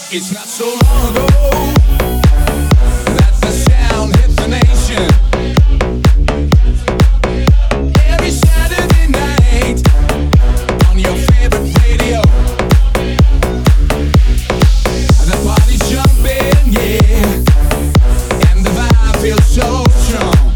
It's not so long ago that the sound hit the nation. Every Saturday night on your favorite radio, the party's jumping, yeah, and the vibe feels so strong.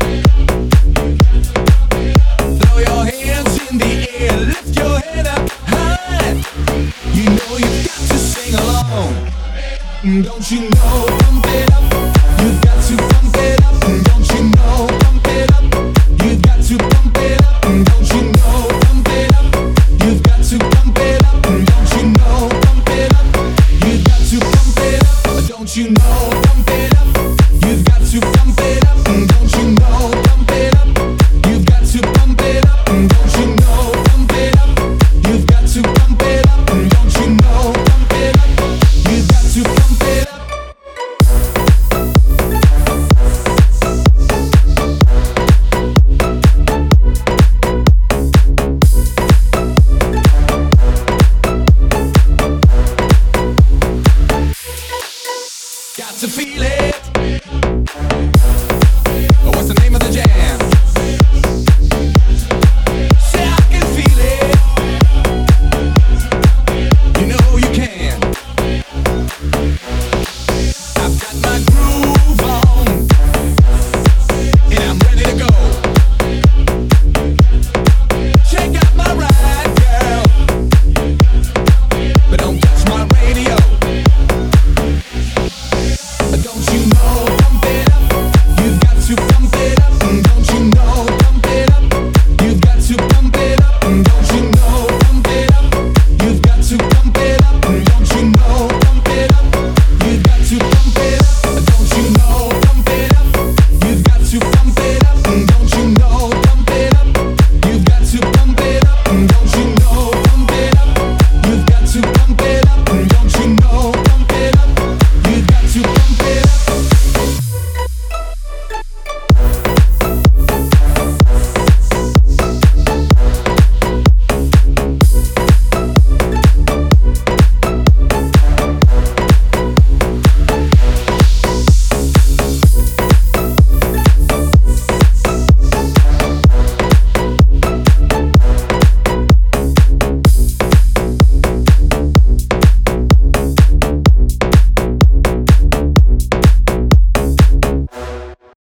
Throw your hands in the air, lift your head up high. You know you've got to sing along. Don't you know, pump it up, you've got to pump it up. Don't you know, pump it up, you've got to pump it up. Don't you know, pump it up, you've got to pump it up. Don't you know, pump it up, you've got to pump it up. Don't you know, pump it up, you've got to pump it up. Don't you know, pump it up, you've got to pump it up. Don't you know, pump it up, you've got to pump it up. Don't you know, pump it up, you've got to pump it up. Got to feel it.